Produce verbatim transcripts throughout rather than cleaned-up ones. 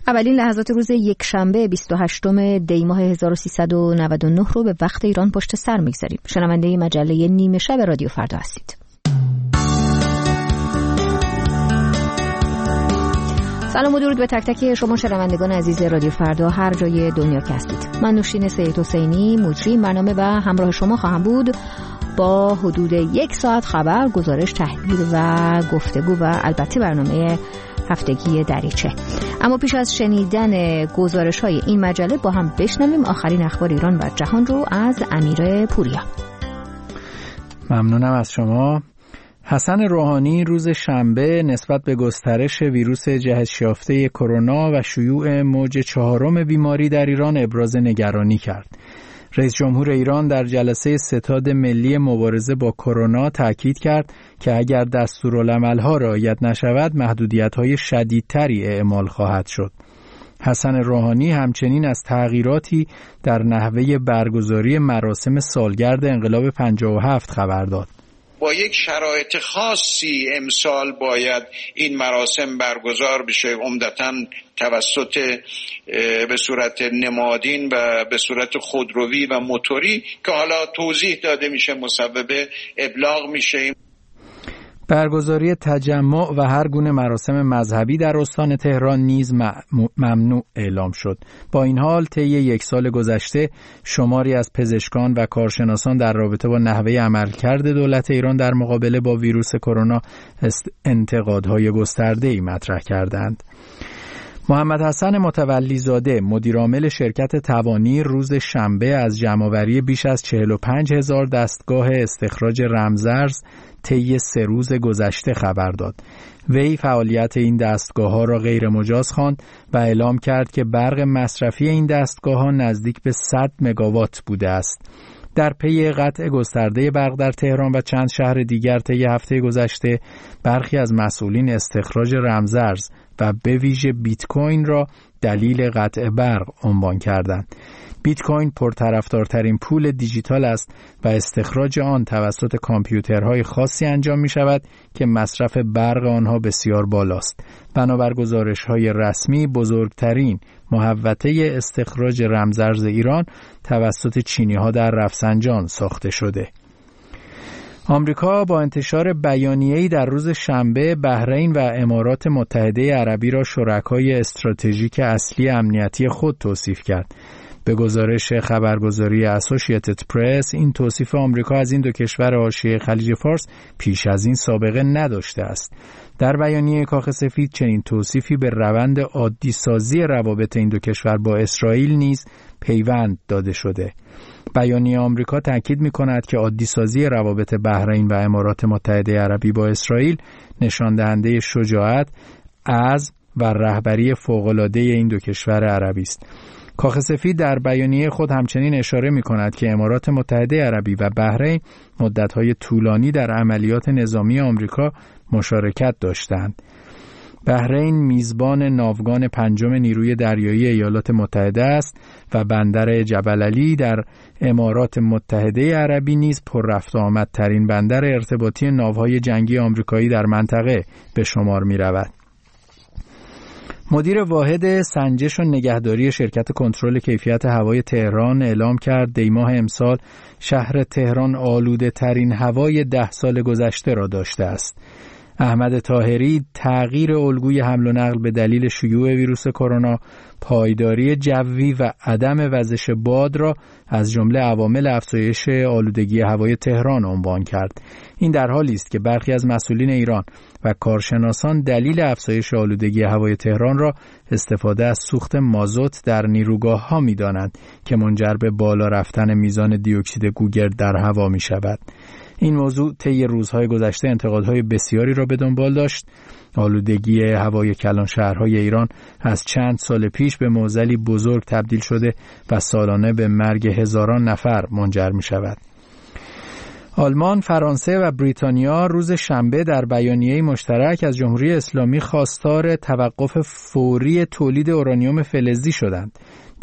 اولین لحظات روز یک شنبه بیست و هشتم دی ماه هزار و سیصد و نود و نه رو به وقت ایران پشت سر میگذاریم. شنونده مجله نیمه شب رادیو فردا هستید. سلام و درود به تک تک شما شنوندگان عزیز رادیو فردا هر جای دنیا که هستید. من نوشین سید حسینی مجری برنامه و همراه شما خواهم بود با حدود یک ساعت خبر، گزارش، تحلیل و گفتگو و البته برنامه هفتگی دریچه. اما پیش از شنیدن گزارش‌های این مجله با هم بشنویم آخرین اخبار ایران و جهان رو از امیر پوریا. ممنونم از شما. حسن روحانی روز شنبه نسبت به گسترش ویروس جهش یافته کرونا و شیوع موج چهارم بیماری در ایران ابراز نگرانی کرد. رئیس جمهور ایران در جلسه ستاد ملی مبارزه با کرونا تاکید کرد که اگر دستورالعمل‌ها رعایت نشود محدودیت‌های شدیدتری اعمال خواهد شد. حسن روحانی همچنین از تغییراتی در نحوه برگزاری مراسم سالگرد انقلاب پنجاه و هفت خبر داد. با یک شرایط خاصی امسال باید این مراسم برگزار بشه، عمدتاً توسط به صورت نمادین و به صورت خودروی و موتوری که حالا توضیح داده میشه، مسبب ابلاغ میشه. برگزاری تجمع و هر گونه مراسم مذهبی در استان تهران نیز ممنوع اعلام شد. با این حال طی یک سال گذشته شماری از پزشکان و کارشناسان در رابطه با نحوه عملکرد دولت ایران در مقابله با ویروس کرونا انتقادهای گسترده‌ای مطرح کردند. محمد حسن متولی زاده مدیرعامل شرکت توانی روز شنبه از جمع‌آوری بیش از چهل و پنج هزار دستگاه استخراج رمزارز طی سه روز گذشته خبر داد. وی فعالیت این دستگاه‌ها را غیر مجاز خواند و اعلام کرد که برق مصرفی این دستگاه‌ها نزدیک به صد مگاوات بوده است. در پی قطع گسترده برق در تهران و چند شهر دیگر طی هفته گذشته برخی از مسئولین استخراج رمزارز و به ویژه بیت کوین را دلیل قطع برق عنوان کردند. بیت کوین پرطرفدارترین پول دیجیتال است و استخراج آن توسط کامپیوترهای خاصی انجام می شود که مصرف برق آنها بسیار بالاست. بنابر گزارش‌های رسمی بزرگترین محوطه استخراج رمزارز ایران توسط چینی‌ها در رفسنجان ساخته شده. آمریکا با انتشار بیانیه‌ای در روز شنبه بحرین و امارات متحده عربی را شرکای استراتژیک اصلی امنیتی خود توصیف کرد. به گزارش خبرگزاری اسوسییتد پرس این توصیف آمریکا از این دو کشور حاشیه خلیج فارس پیش از این سابقه نداشته است. در بیانیه کاخ سفید چنین توصیفی به روند عادی سازی روابط این دو کشور با اسرائیل نیز پیوند داده شده. بیانیه آمریکا تاکید می‌کند که عادی سازی روابط بحرین و امارات متحده عربی با اسرائیل نشان دهنده شجاعت، عزم و رهبری فوق‌العاده این دو کشور عربی است. کاخ سفید در بیانیه خود همچنین اشاره می‌کند که امارات متحده عربی و بحرین مدت‌های طولانی در عملیات نظامی آمریکا مشارکت داشتند. بحرین میزبان ناوگان پنجم نیروی دریایی ایالات متحده است و بندر جبل علی در امارات متحده عربی نیز پر رفت و آمد ترین بندر ارتباطی ناوهای جنگی آمریکایی در منطقه به شمار می رود. مدیر واحد سنجش و نگهداری شرکت کنترل کیفیت هوای تهران اعلام کرد دی ماه امسال شهر تهران آلوده ترین هوای ده سال گذشته را داشته است. احمد طاهری تغییر الگوی حمل و نقل به دلیل شیوع ویروس کرونا، پایداری جوی و عدم وزش باد را از جمله عوامل افزایش آلودگی هوای تهران عنوان کرد. این در حالی است که برخی از مسئولین ایران و کارشناسان دلیل افزایش آلودگی هوای تهران را استفاده از سوخت مازوت در نیروگاه‌ها می‌دانند که منجر به بالا رفتن میزان دی اکسید گوگرد در هوا می‌شود. این موضوع طی روزهای گذشته انتقادهای بسیاری را به دنبال داشت. آلودگی هوای کلان شهرهای ایران از چند سال پیش به معضلی بزرگ تبدیل شده و سالانه به مرگ هزاران نفر منجر می شود. آلمان، فرانسه و بریتانیا روز شنبه در بیانیه‌ای مشترک از جمهوری اسلامی خواستار توقف فوری تولید اورانیوم فلزی شدند.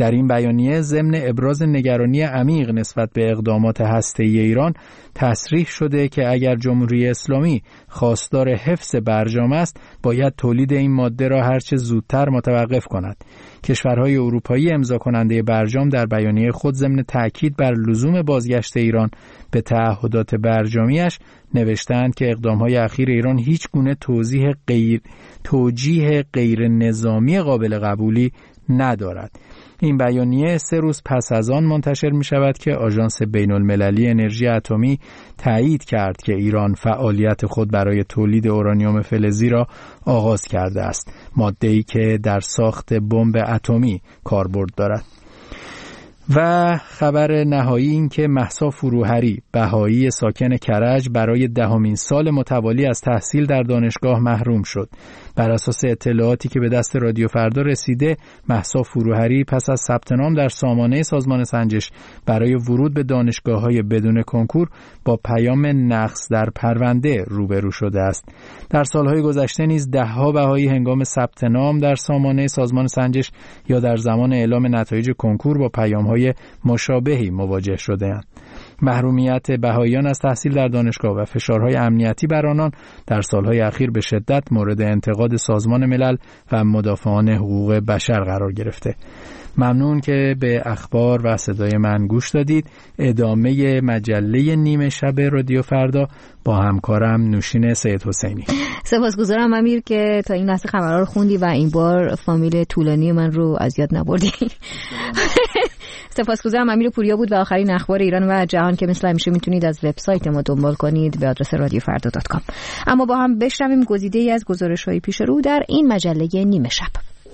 در این بیانیه ضمن ابراز نگرانی عمیق نسبت به اقدامات هسته‌ای ایران تصریح شده که اگر جمهوری اسلامی خواستار حفظ برجام است، باید تولید این ماده را هرچه زودتر متوقف کند. کشورهای اروپایی امضا کننده برجام در بیانیه خود ضمن تأکید بر لزوم بازگشت ایران به تعهدات برجامیش نوشتند که اقدامهای اخیر ایران هیچ گونه توضیح غیر توجیه غیر نظامی قابل قبولی ندارد. این بیانیه سه روز پس از آن منتشر می شود که آژانس بین المللی انرژی اتمی تایید کرد که ایران فعالیت خود برای تولید اورانیوم فلزی را آغاز کرده است، ماده‌ای که در ساخت بمب اتمی کاربرد دارد. و خبر نهایی این که مهسا فروهری، بهایی ساکن کرج، برای دهمین سال متوالی از تحصیل در دانشگاه محروم شد. بر اساس اطلاعاتی که به دست رادیو فردا رسیده، مهسا فروهری پس از ثبت نام در سامانه سازمان سنجش برای ورود به دانشگاه‌های بدون کنکور با پیام نقص در پرونده روبرو شده است. در سالهای گذشته نیز ده‌ها بهایی هنگام ثبت نام در سامانه سازمان سنجش یا در زمان اعلام نتایج کنکور با پیام‌های مشابهی مواجه شده‌اند. محرومیت بهاییان از تحصیل در دانشگاه و فشارهای امنیتی بر آنان در سالهای اخیر به شدت مورد انتقاد سازمان ملل و مدافعان حقوق بشر قرار گرفته. ممنون که به اخبار و صدای من گوش دادید. ادامه مجله نیمه شب رادیو فردا با همکارم نوشین سید حسینی. سپاسگزارم امیر که تا این لحظه خبرها رو خوندی و این بار فامیل طولانی من رو از یاد نبردی. سپاسگزارم. امیر پوریا بود و آخرین اخبار ایران و جهان که مثل همیشه میتونید از وبسایت ما دنبال کنید به آدرس رادیو فردا دات کام. اما با هم بشنویم گزیده‌ای از گزارش‌های پیش رو در این مجله نیمه شب.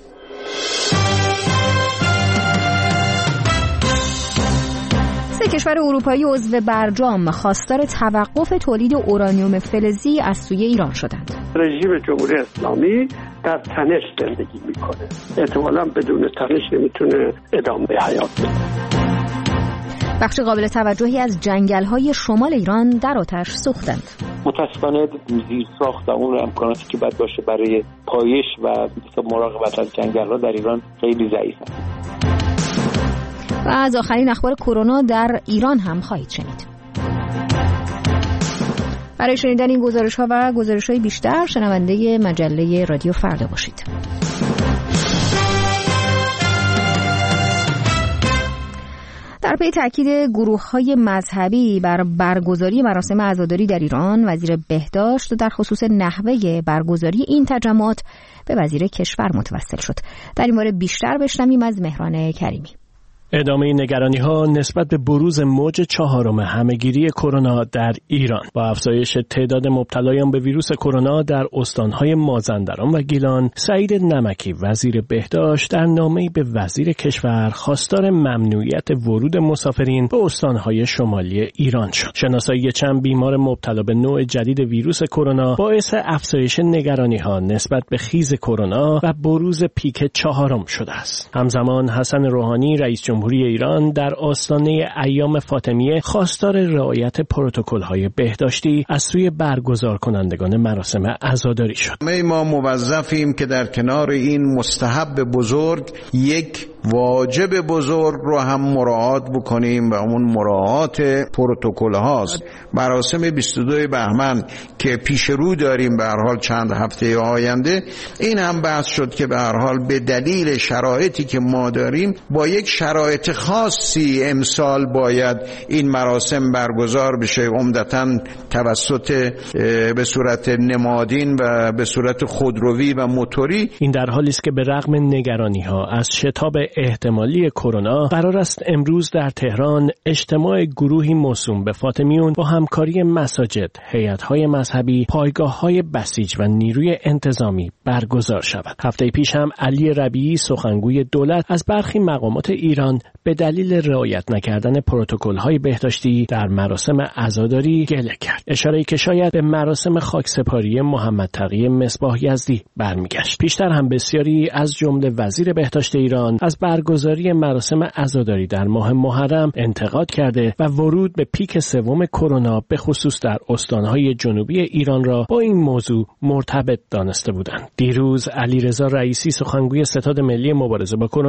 سه کشور اروپایی عضو برجام خواستار توقف تولید اورانیوم فلزی از سوی ایران شدند. رژیم جمهوری اسلامی در تنش زندگی میکنه. احتمالاً بدون تنش نمیتونه ادامه حیات بده. بخش قابل توجهی از جنگل‌های شمال ایران در آتش سوختند. متاسفانه زیر ساخت و اون امکاناتی که باید باشه برای پایش و مراقبت از جنگل‌ها در ایران خیلی ضعیفه. و از آخرین اخبار کرونا در ایران هم خواهید شنید. برای شنیدن این گزارش‌ها و گزارش‌های بیشتر شنونده مجله رادیو فردا باشید. در پی تاکید گروه‌های مذهبی بر برگزاری مراسم عزاداری در ایران، وزیر بهداشت در خصوص نحوه برگزاری این تجمعات به وزیر کشور متوسل شد. در این باره بیشتر بشنویم از مهران کریمی. ادامه نگرانی‌ها نسبت به بروز موج چهارم همه‌گیری کرونا در ایران با افزایش تعداد مبتلایان به ویروس کرونا در استان‌های مازندران و گیلان، سعید نمکی وزیر بهداشت در نامه‌ای به وزیر کشور خواستار ممنوعیت ورود مسافرین به استان‌های شمالی ایران شد. شناسایی چند بیمار مبتلا به نوع جدید ویروس کرونا باعث افزایش نگرانی‌ها نسبت به خیز کرونا و بروز پیک چهارم شده است. همزمان حسن روحانی رئیس جمهوری ایران در آستانه ایام فاطمیه خواستار رعایت پروتکل‌های بهداشتی از سوی برگزار کنندگان مراسم عزاداری شد. ما موظفیم که در کنار این مستحب بزرگ یک واجب بزرگ رو هم مراعات بکنیم و اون مراعات پروتکل هاست. مراسم بیست و دو بهمن که پیش رو داریم به هر حال چند هفته آینده، این هم بحث شد که به هر حال به دلیل شرایطی که ما داریم با یک شرایط خاصی امسال باید این مراسم برگزار بشه، عمدتاً توسط به صورت نمادین و به صورت خودروی و موتوری. این در حالی است که به رغم نگرانی ها از شتاب احتمالی کرونا، قرار است امروز در تهران اجتماع گروهی موسوم به فاطمیون با همکاری مساجد، هیئت‌های مذهبی، پایگاه‌های بسیج و نیروی انتظامی برگزار شود. هفته پیش هم علی ربیعی سخنگوی دولت از برخی مقامات ایران به دلیل رعایت نکردن پروتکل‌های بهداشتی در مراسم عزاداری گله کرد. اشاره‌ای که شاید به مراسم خاکسپاری محمد تقی مصباح یزدی برمیگشت. پیشتر هم بسیاری از جمله وزیر بهداشت ایران از برگزاری مراسم عزاداری در ماه محرم انتقاد کرده و ورود به پیک سوم کرونا به خصوص در استان‌های جنوبی ایران را با این موضوع مرتبط دانسته بودند. دیروز علیرضا رئیسی سخنگوی ستاد ملی مبارزه با کرونا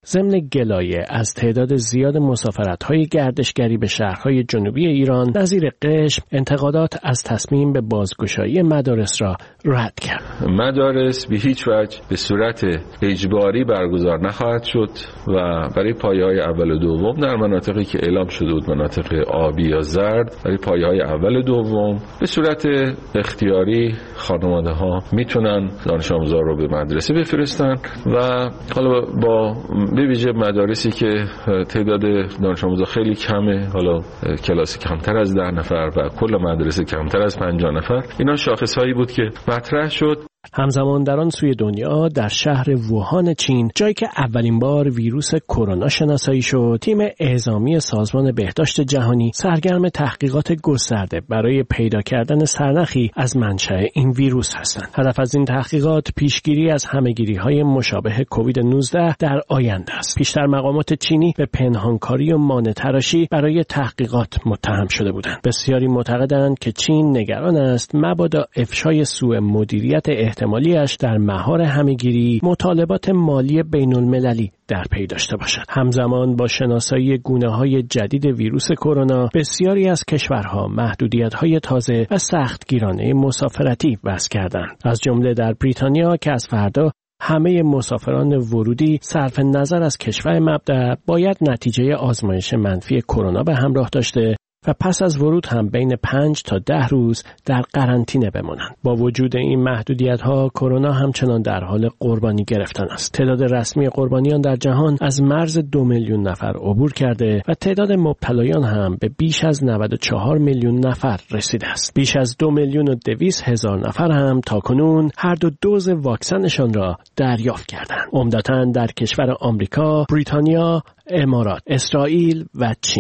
ضمن گلایه از تعداد زیاد مسافرت‌های گردشگری به شهرهای جنوبی ایران نظیر قشم، انتقادات از تصمیم به بازگشایی مدارس را رد کرد. مدارس به هیچ وجه به صورت اجباری برگزار نخواهد شد و برای پایه‌های اول و دوم در مناطقی که اعلام شده بود، مناطق آبی یا زرد، برای پایه‌های اول و دوم به صورت اختیاری خانواده‌ها میتونن دانش آموزان رو به مدرسه بفرستن و حالا با به ویژه مدارسی که تعداد دانش آموزا خیلی کمه، حالا کلاس کمتر از ده نفر و کل مدرسه کمتر از پنجاه نفر، اینا شاخصهایی بود که مطرح شد. همزمان در آن سوی دنیا در شهر ووهان چین، جایی که اولین بار ویروس کرونا شناسایی شد، تیم اعزامی سازمان بهداشت جهانی سرگرم تحقیقات گسترده برای پیدا کردن سرنخی از منشأ این ویروس هستند. هدف از این تحقیقات پیشگیری از همه‌گیری‌های مشابه کووید نوزده در آینده است. پیشتر مقامات چینی به پنهانکاری و مانع‌تراشی برای تحقیقات متهم شده بودند. بسیاری معتقدند که چین نگران است مبادا افشای سوء مدیریت احتمالیش در مهار همه‌گیری مطالبات مالی بین‌المللی در پی داشته باشد. همزمان با شناسایی گونه‌های جدید ویروس کرونا، بسیاری از کشورها محدودیت‌های تازه و سختگیرانه مسافرتی وضع کردند. از جمله در بریتانیا که از فردا همه مسافران ورودی صرف نظر از کشور مبدأ باید نتیجه آزمایش منفی کرونا به همراه داشته و پس از ورود هم بین پنج تا ده روز در قرنطینه بمانند. با وجود این محدودیت‌ها، کرونا همچنان در حال قربانی گرفتن است. تعداد رسمی قربانیان در جهان از مرز دو میلیون نفر عبور کرده و تعداد مبتلایان هم به بیش از نود و چهار میلیون نفر رسیده است. بیش از دو میلیون و دویست هزار نفر هم تاکنون هر دو دوز واکسنشان را دریافت کردند. عمدتاً در کشور آمریکا، بریتانیا، امارات، اسرائیل و چین.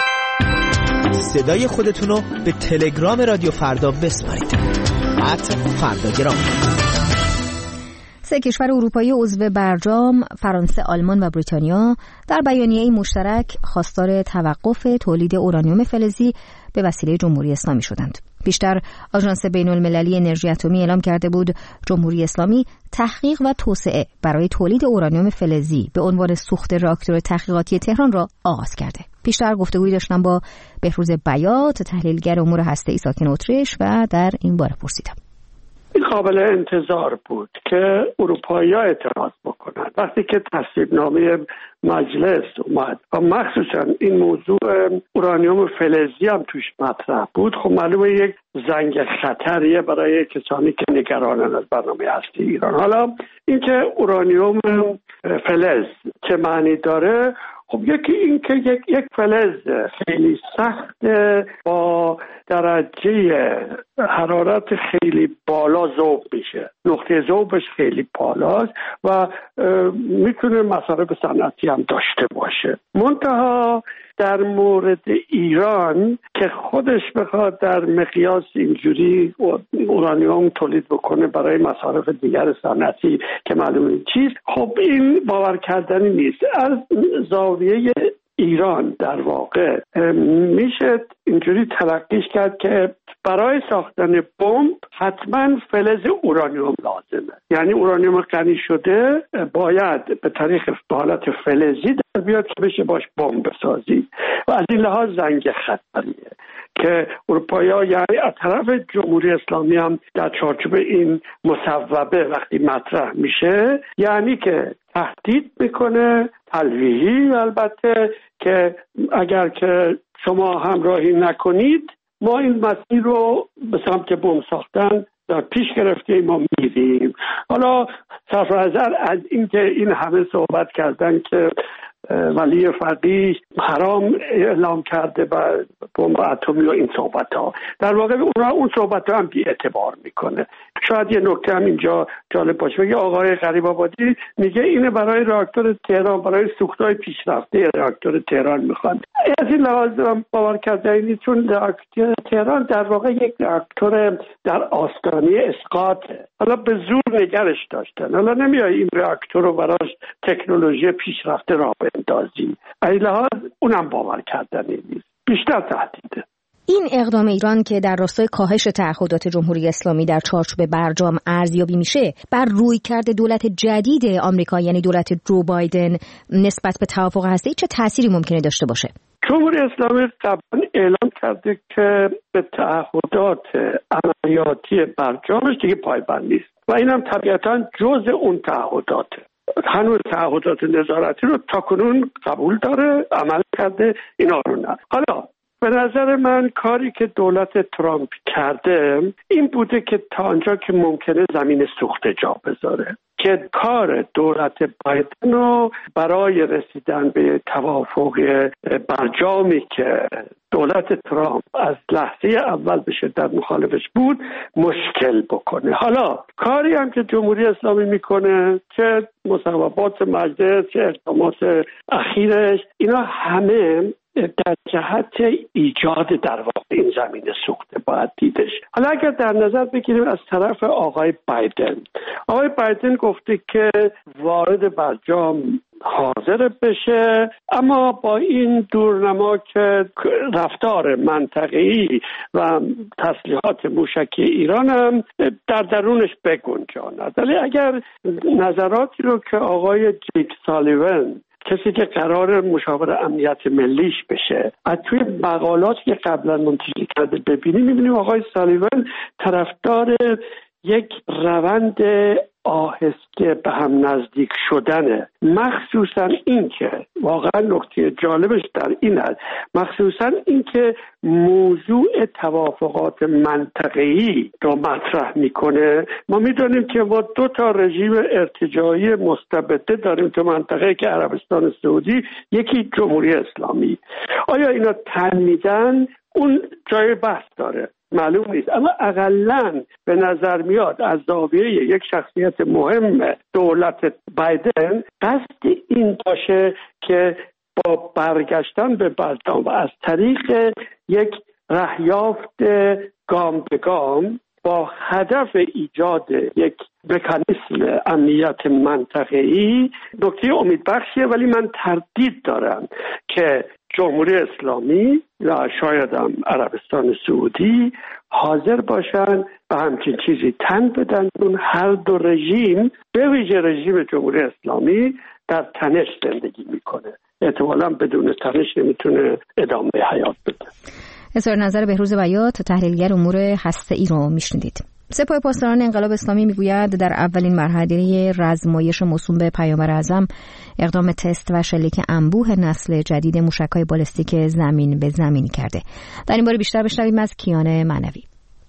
صدای خودتون رو به تلگرام رادیو فردا بسپارید. ات فرداگرام. سه کشور اروپایی عضو برجام، فرانسه، آلمان و بریتانیا، در بیانیه‌ای مشترک خواستار توقف تولید اورانیوم فلزی به وسیله جمهوری اسلامی شدند. بیشتر آژانس بین‌المللی انرژی اتمی اعلام کرده بود جمهوری اسلامی تحقیق و توسعه برای تولید اورانیوم فلزی به عنوان سوخت راکتور تحقیقاتی تهران را آغاز کرده. بیشتر گفتگویی داشتم با بهروز بیات، تحلیلگر امور هسته‌ای ساکن اتریش، و در این باره پرسیدم. این قابل انتظار بود که اروپایی‌ها اعتراض بکنند. وقتی که تصویبنامه مجلس اومد و مخصوصا این موضوع اورانیوم فلزی هم توش مطرح بود، خب معلومه یک زنگ خطریه برای کسانی که نگرانن از برنامه هسته ایران. حالا اینکه اورانیوم فلز چه معنی داره؟ خب یکی این که یک, یک فلز خیلی سخت با درجه حرارت خیلی بالا ذوب میشه، نقطه ذوبش خیلی بالاست و میتونه مصارف صنعتی هم داشته باشه. منتها در مورد ایران که خودش بخواد در مقیاس اینجوری اورانیوم تولید بکنه برای مصارف دیگر صنعتی که معلومه چیز، خب این باور کردنی نیست. از زاویه ایران در واقع میشه اینجوری تلقیش کرد که برای ساختن بمب حتما فلز اورانیوم لازمه، یعنی اورانیوم غنی شده باید به طریق حالت فلزی در بیاد که بشه باش بمب بسازی و از این لحاظ زنگ خطریه که اروپایی‌ها یعنی از طرف جمهوری اسلامی هم در چارچوب این مصوبه وقتی مطرح میشه یعنی که تهدید میکنه، تلویحی البته، که اگر که شما همراهی نکنید ما این مسیر رو به سمت بمب ساختن در پیش گرفتیم، ما میریم. حالا صرف نظر از اینکه این همه صحبت کردن که ولی فقیه حرام اعلام کرده و بمب اتمی و این صحبت ها، در واقع اون اون صحبت ها هم بی اعتبار میکنه. شاید یه نکته هم اینجا جالب باشه، بگه آقای غریب آبادی میگه اینه برای راکتور تهران، برای سوخت‌های پیشرفته راکتور تهران میخواد. از این لحاظ باور کردنی، چون راکتور تهران در واقع یک راکتور در آستانه اسقاطه، حالا به زور نگرش داشتن، حالا نمیای این راکتور رو براش تکنولوژی پیشرفته راه بندازی. از این لحاظ اونم باور کردنی نیست، بیشتر تهدیده. این اقدام ایران که در راستای کاهش تعهدات جمهوری اسلامی در چارچوب برجام ارزیابی میشه، بر رویکرد دولت جدید آمریکا یعنی دولت جو بایدن نسبت به توافق هسته‌ای چه تأثیری ممکنه داشته باشه؟ جمهوری اسلامی قبلا اعلام کرده که به تعهدات عملیاتی برجامش دیگه پایبند نیست و اینم طبیعتاً جزء اون تعهداته. هنوز تعهدات نظارتی رو تاکنون قبول داره، عمل کرده، اینا رو نه. حالا به نظر من کاری که دولت ترامپ کرده این بوده که تا آنجا که ممکنه زمین سوخته جا بذاره که کار دولت بایدن رو برای رسیدن به توافق برجامی که دولت ترامپ از لحظه اول به شدت مخالفش بود مشکل بکنه. حالا کاری هم که جمهوری اسلامی میکنه که مصوبات مجلس، چه اقدامات اخیرش، اینا همه در جهت ایجاد در واقع این زمین سوخته باید دیدش. حالا اگر در نظر بگیریم از طرف آقای بایدن، آقای بایدن گفته که وارد برجام حاضر بشه، اما با این دورنما که رفتار منطقه‌ای و تسلیحات موشکی ایران هم در درونش بگنجاند. ولی اگر نظراتی رو که آقای جیک سالیون، کسی که قرار مشاور امنیت ملیش بشه، از توی مقالاتی که قبلا منتشر کرده ببینیم، میبینیم آقای سالیون طرفدار یک روند آهسته به هم نزدیک شدنه. مخصوصا این که واقعا نکته جالبش در این است، مخصوصا این که موضوع توافقات منطقه‌ای رو مطرح میکنه. ما میدونیم که ما دو تا رژیم ارتجاعی مستبده داریم تو منطقه که عربستان سعودی، یکی جمهوری اسلامی. آیا اینا تن میدن؟ اون جای بحث داره، معلوم نیست، اما اقلن به نظر میاد از زاویه یک شخصیت مهم دولت بایدن قصد این باشه که با برگشتن به برجام و از طریق یک رهیافت گام به گام با هدف ایجاد یک مکانیسم امنیت منطقه‌ای نکته امیدبخشیه. ولی من تردید دارم که جمهوری اسلامی و شاید هم عربستان سعودی حاضر باشن و همچین چیزی تن بدن، چون هر دو رژیم به ویژه رژیم جمهوری اسلامی در تنش زندگی میکنه، احتمالاً بدون تنش نمیتونه ادامه حیات بده. اظهار نظر بهروز بیات، تحلیلگر امور هسته‌ای رو میشنیدید. سپاه پاسداران انقلاب اسلامی میگوید در اولین مرحله رزمایش موسوم به پیامبر اعظم اقدام تست و شلیک انبوه نسل جدید موشک‌های بالستیک زمین به زمین کرده. در این باره بیشتر بشنویم از کیان معنوی.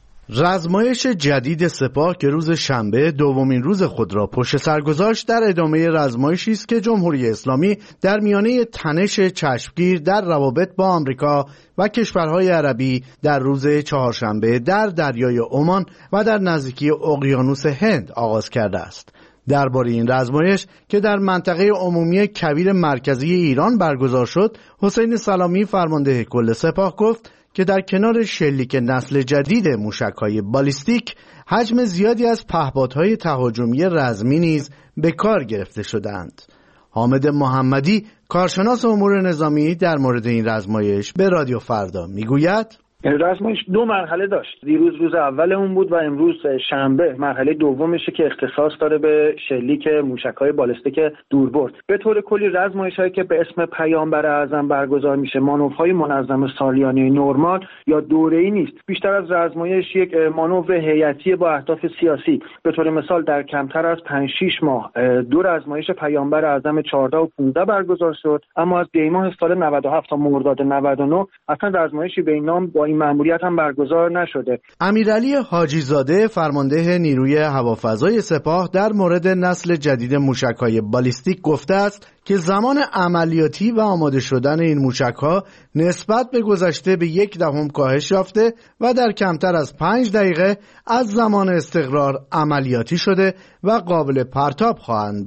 رزمایش جدید سپاه که روز شنبه دومین روز خود را پشت سر گذاشت در ادامه رزمایشی است که جمهوری اسلامی در میانه تنش چشمگیر در روابط با آمریکا و کشورهای عربی در روز چهارشنبه در دریای عمان و در نزدیکی اقیانوس هند آغاز کرده است. درباره این رزمایش که در منطقه عمومی کویر مرکزی ایران برگزار شد، حسین سلامی فرمانده کل سپاه گفت که در کنار شلیک نسل جدید موشک‌های بالیستیک، حجم زیادی از پهپادهای تهاجمی رزمی نیز به کار گرفته شدند. حامد محمدی، کارشناس امور نظامی، در مورد این رزمایش به رادیو فردا میگوید: رزمایش دو مرحله داشت. دیروز روز اول اون بود و امروز شنبه مرحله دومشه که اختصاص داره به شلیک موشک‌های بالستیک دوربرد. به طور کلی رزمایش‌هایی که به اسم پیامبر اعظم برگزار میشه مانورهای منظم سالیانه نرمال یا دوره‌ای نیست. بیشتر از رزمایش یک مانور هیئتی با اهداف سیاسی. به طور مثال در کمتر از پنج شش ماه دو رزمایش پیامبر اعظم چهارده و پانزده برگزار شد، اما از دی‌ماه سال نود و هفت تا مرداد نود و نه اصلا رزمایشی به این نام با این مأموریت هم برگزار نشده. امیرعلی حاجی زاده، فرمانده نیروی هوافضای سپاه، در مورد نسل جدید موشک‌های بالیستیک گفته است که زمان عملیاتی و آماده شدن این موشک‌ها نسبت به گذشته به یک دهم کاهش یافته و در کمتر از پنج دقیقه از زمان استقرار عملیاتی شده و قابل پرتاب خواهند بود.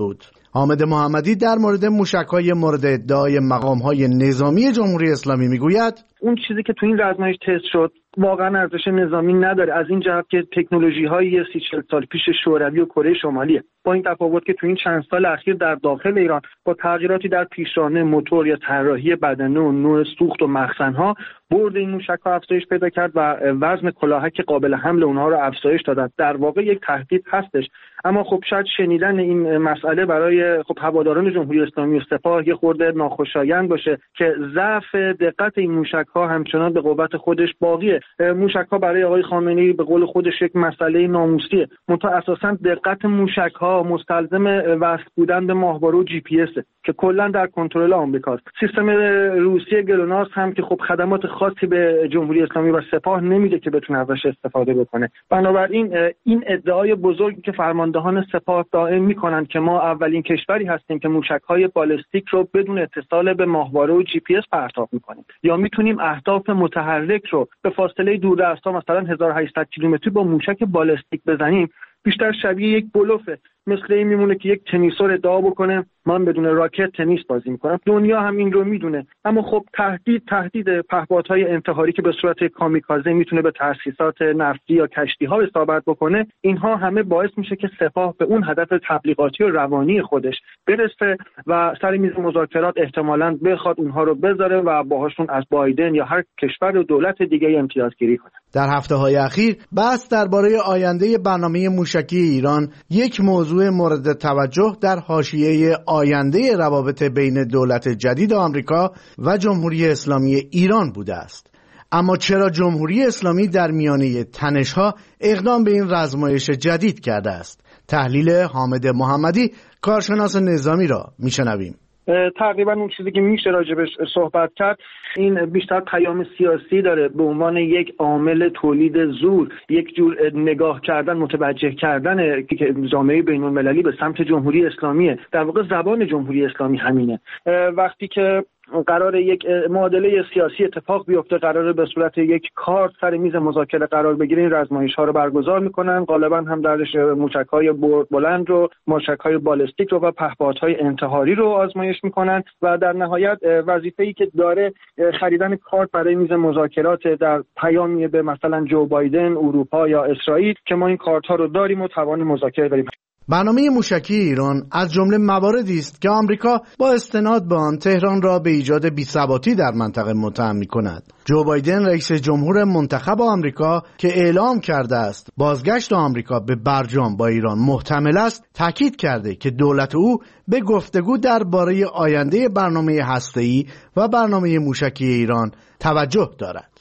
حامد محمدی در مورد موشک‌های مورد ادعای مقام‌های نظامی جمهوری اسلامی میگوید اون چیزی که تو این رزمایش تست شد واقعا ارزش نظامی نداره، از این جهت که تکنولوژی‌های سی چهل سال پیش شوروی و کره شمالیه، با این تفاوت که تو این چند سال اخیر در داخل ایران با تغییراتی در پیشرانه موتور یا طراحی بدنه و نوع سوخت و مخزن‌ها برد این موشک‌ها افزایش پیدا کرد و وزن کلاهک قابل حمل اونها رو افزایش دادن. در واقع یک تهدید هستش، اما خب شاید شنیدن این مسئله برای خب هواداران جمهوری اسلامی و سپاه یه خورده ناخوشایند باشه که ضعف دقت این موشک‌ها همچنان به قوت خودش باقیه. موشک‌ها برای آقای خامنه‌ای به قول خودش یک مسئله ناموسیه، منتها اساساً دقت موشک‌ها مستلزم وصل بودن به ماهواره و جی پی اس که کلا در کنترل آمریکاست. سیستم روسیه گلوناس هم که خب خدمات خاصی به جمهوری اسلامی و سپاه نمیده که بتونه ازش استفاده بکنه. بنابراین این ادعای بزرگی که فرماندهان سپاه دائم میکنن که ما اولین کشوری هستیم که موشک‌های بالستیک رو بدون اتصال به ماهواره و جی پی اس پرتاب میکنیم یا میتونیم اهداف متحرک رو به فاصله دوردستا مثلا هزار و هشتصد کیلومتری با موشک بالستیک بزنیم، بیشتر شبیه یک بلوفه. مثل این میمونه که یک تنیسور ادعا بکنه من بدون راکت تنیس بازی میکنم. دنیا هم این رو میدونه، اما خب تهدید تهدید پهپادهای انتحاری که به صورت کامیکازه میتونه به تأسیسات نفتی یا کشتی‌ها اصابت بکنه، اینها همه باعث میشه که سپاه به اون هدف تبلیغاتی و روانی خودش برسه و سر میز مذاکرات احتمالاً بخواد اونها رو بذاره و باهاشون از بایدن یا هر کشور و دولت دیگه امتیازگیری کنه. در هفته‌های اخیر بحث درباره آینده برنامه موشکی ایران یک موضوع مورد توجه در حاشیه آینده روابط بین دولت جدید آمریکا و جمهوری اسلامی ایران بوده است. اما چرا جمهوری اسلامی در میانه تنش‌ها اقدام به این رزمایش جدید کرده است؟ تحلیل حامد محمدی کارشناس نظامی را میشنویم. تقریبا اون چیزی که میشه راجبش صحبت کرد این بیشتر پیام سیاسی داره، به عنوان یک عامل تولید زور، یک جور نگاه کردن، متوجه کردن که جامعه بین‌المللی به سمت جمهوری اسلامیه. در واقع زبان جمهوری اسلامی همینه. وقتی که قرار یک معادله سیاسی اتفاق بیفته، قرار به صورت یک کارت سر میز مذاکره قرار بگیره، این رزمایش‌ها رو برگزار میکنن. غالبا هم درش موشک‌های بلند رو، موشک‌های بالستیک رو و پهپادهای انتحاری رو آزمایش میکنن و در نهایت وظیفه‌ای که داره خریدن کارت برای میز مذاکرات در پیامی به مثلا جو بایدن، اروپا یا اسرائیل که ما این کارت‌ها رو داریم و توان مذاکره داریم. برنامه موشکی ایران از جمله مواردی است که آمریکا با استناد به آن تهران را به ایجاد بی‌ثباتی در منطقه متهم می‌کند. جو بایدن رئیس جمهور منتخب آمریکا که اعلام کرده است بازگشت آمریکا به برجام با ایران محتمل است، تاکید کرده که دولت او به گفتگو درباره آینده برنامه هسته‌ای و برنامه موشکی ایران توجه دارد.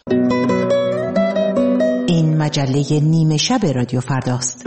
این مجله نیمه شب رادیو فرداست.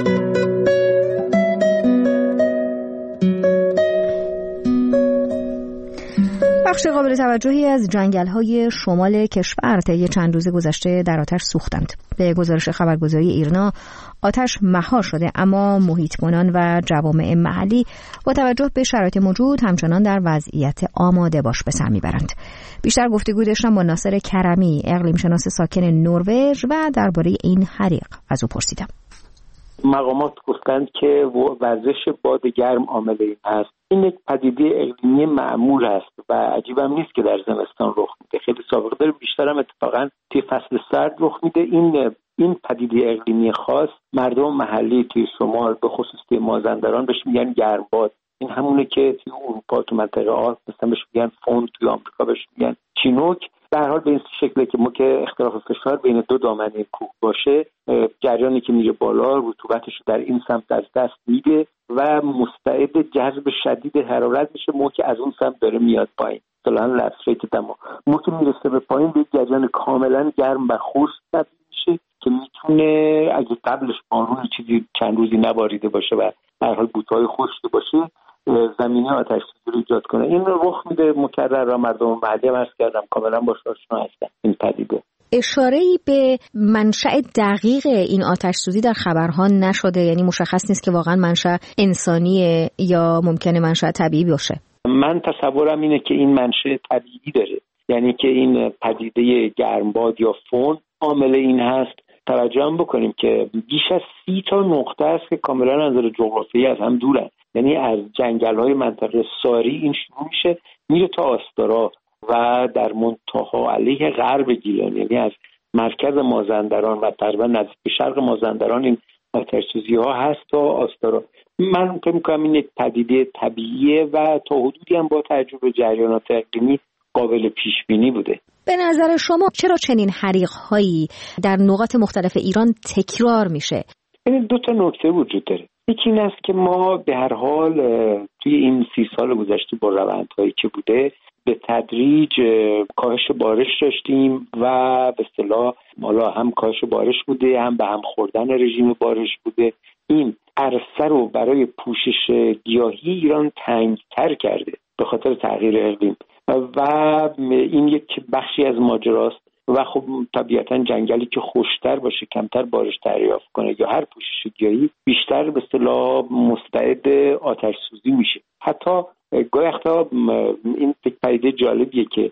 بخش قابل توجهی از جنگل‌های شمال کشور طی چند روز گذشته در آتش سوختند. به گزارش خبرگزاری ایرنا آتش مهار شده، اما محیط‌کنان و جوامع محلی با توجه به شرایط موجود همچنان در وضعیت آماده باش به سر میبرند. بیشتر گفتگو داشتم با ناصر کرمی، اقلیم شناس ساکن نروژ، و درباره این حریق از او پرسیدم. مقامات گفتند که وزش باد گرم عامل این است. این یک پدیده اقلیمی معمول است و عجیب هم نیست که در زمستان رخ میده. خیلی سابقه داره، بیشتر هم اتفاقا توی فصل سرد رخ میده. این این پدیده اقلیمی خاص مردم محلی توی شمال به خصوص توی مازندران بهش میگن گرمباد. این همونه که توی اروپا تو منطقه آلپ مثلا بهش میگن فوند، توی آمریکا بهش میگن چینوک. به هر حال به این شکلی که ما که اختلاف فشار بین دو دامنه کوه باشه، جریانی که میره بالا رطوبتش در این سمت از دست میده و مستعد جذب شدید حرارت میشه، ما که از اون سمت داره میاد پایین. مثلا لفظیت دما ما که میرسه به پایین به جریان کاملا گرم و خشک تبدیل میشه که میتونه اگه قبلش بارون چیزی چند روزی نباریده باشه و به هر حال بوتهای خشک باشه، زمینه آتش سوزی رو ایجاد کنه. این رو رخ میده مکرر و مردم محلی عرض کردم کاملا باش آشنا هستن این پدیده. اشاره‌ای به منشأ دقیق این آتش سوزی در خبرها نشده، یعنی مشخص نیست که واقعا منشأ انسانیه یا ممکنه منشأ طبیعی باشه. من تصورم اینه که این منشأ طبیعی داره، یعنی که این پدیده گرمباد یا فون عامل این هست توجه هم بکنیم که بیش از سی تا نقطه است که کاملا از نظر جغرافیایی از هم دورن. یعنی از جنگل‌های منطقه ساری این شروع میشه میره تا آستارا و در منتها علیه غرب گیلان، یعنی از مرکز مازندران و تقریبا نزدیک به شرق مازندران این آتش‌سوزی‌ها هست تا آستارا. من فکر می‌کنم این یک پدیده طبیعیه و تا حدودی هم با توجه به جریانات اقلیمی قابل پیش‌بینی بوده. به نظر شما چرا چنین حریق‌هایی در نقاط مختلف ایران تکرار میشه؟ این دو تا نکته وجود داره. یکی این است که ما به هر حال توی این سی سال گذشته با روندهایی که بوده به تدریج کاهش بارش داشتیم و به اصطلاح حالا هم کاهش بارش بوده هم به هم خوردن رژیم بارش بوده. این عرصه رو برای پوشش گیاهی ایران تنگتر کرده به خاطر تغییر اقلیم و این یک بخشی از ماجراست. و خب طبیعتا جنگلی که خوشتر باشه کمتر بارش دریافت کنه یا هر پوشش گیاهی بیشتر به اصطلاح مستعد آتش سوزی میشه. حتی گاهی وقتا این پدیده جالبیه که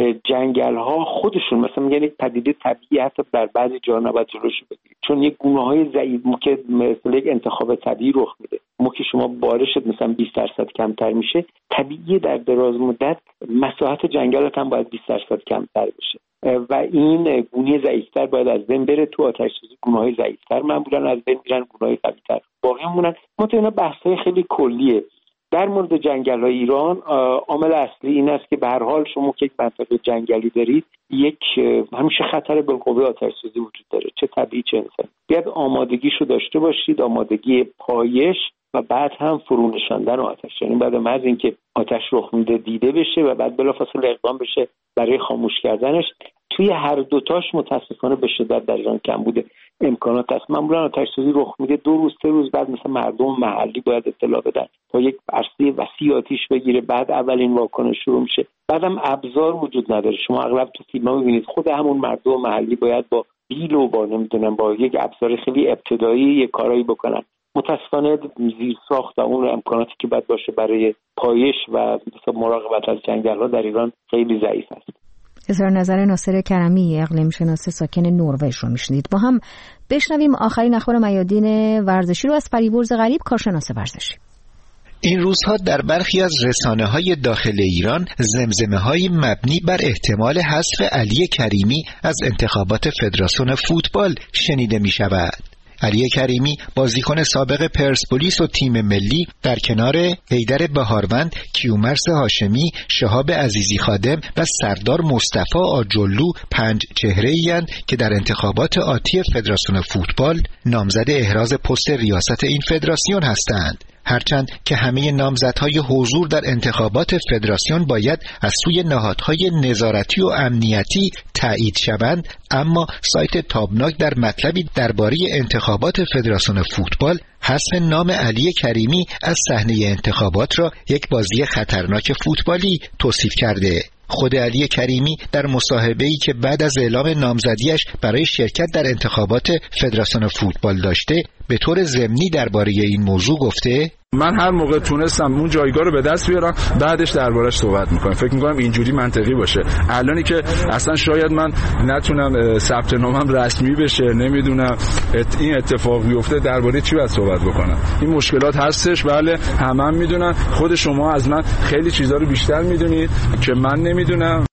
جنگل ها خودشون مثلا میگن یک پدیده طبیعی حتی در بعضی جاها نباید جلوش بگیریم، چون یک گونه های ضعیف که مثلا یک انتخاب طبیعی رخ میده. ما که شما بارشت مثلا بیست درصد کمتر میشه، طبیعی در دراز مدت مساحت جنگلات هم باید بیست درصد کمتر بشه و این گونه ضعیفتر باید از بین بره. تو آتش سوزی گونه‌های ضعیفتر معمولا از بین میرن، گونه‌های قوی‌تر باقی میمونن. متأسفانه بحث‌های خیلی کلیه. در مورد جنگل‌های ایران عامل اصلی این است که به هر حال شما که یک منطقه جنگلی دارید یک همیشه خطر بالقوه آتش سوزی وجود داره، چه طبیعی چه انسانی. باید آمادگیشو داشته باشید، آمادگی پایش و بعد هم فرو نشاندن آتش. یعنی بعد از اینکه آتش رخ میده دیده بشه و بعد بلافاصله اقدام بشه برای خاموش کردنش. توی هر دوتاش متاسفانه به شدت در ایران کم بوده امکانات هست. معمولا آتش سوزی رخ میده دو روز سه روز بعد مثلا مردم محلی باید اطلاع بدن تا یک عرصه وسیع آتش بگیره، بعد اولین واکنش شروع میشه. بعدم ابزار وجود نداره. شما اغلب تو فیلم‌ها می‌بینید خود همون مردم محلی باید با بیل و با نمیدونم با یک ابزار خیلی ابتدایی یک کارایی بکنن. متاسفانه زیر ساخت و اون امکاناتی که باید باشه برای پایش و مراقبت از جنگل‌ها در ایران خیلی ضعیف است. اظهار نظر ناصر کرمی، اقلیم شناس ساکن نروژ رو میشنید. با هم بشنویم آخرین اخبار میادین ورزشی رو از فریبرز غریب، کارشناس ورزشی. این روزها در برخی از رسانه‌های داخل ایران زمزمه‌های مبنی بر احتمال حذف علی کریمی از انتخابات فدراسیون فوتبال شنیده می‌شود. علی کریمی بازیکن سابق پرسپولیس و تیم ملی در کنار حیدر بهاروند، کیومرث هاشمی، شهاب عزیزی خادم و سردار مصطفی آجلو پنج چهره‌ای‌اند که در انتخابات آتی فدراسیون فوتبال نامزد احراز پست ریاست این فدراسیون هستند. هرچند که همه نامزدهای حضور در انتخابات فدراسیون باید از سوی نهادهای نظارتی و امنیتی تایید شوند، اما سایت تابناک در مطلبی درباره انتخابات فدراسیون فوتبال حذف نام علی کریمی از صحنه انتخابات را یک بازی خطرناک فوتبالی توصیف کرده. خود علی کریمی در مصاحبه‌ای که بعد از اعلام نامزدیش برای شرکت در انتخابات فدراسیون فوتبال داشته به طور ضمنی درباره این موضوع گفته: من هر موقع تونستم اون جایگاه رو به دست بیارم بعدش دربارش صحبت میکنم. فکر میکنم اینجوری منطقی باشه. الانی که اصلا شاید من نتونم ثبت نامم رسمی بشه، نمیدونم این اتفاق بیفته، درباره چی باید صحبت بکنم. این مشکلات هستش، بله همه هم میدونن. خود شما از من خیلی چیزا رو بیشتر میدونید که من نمیدونم.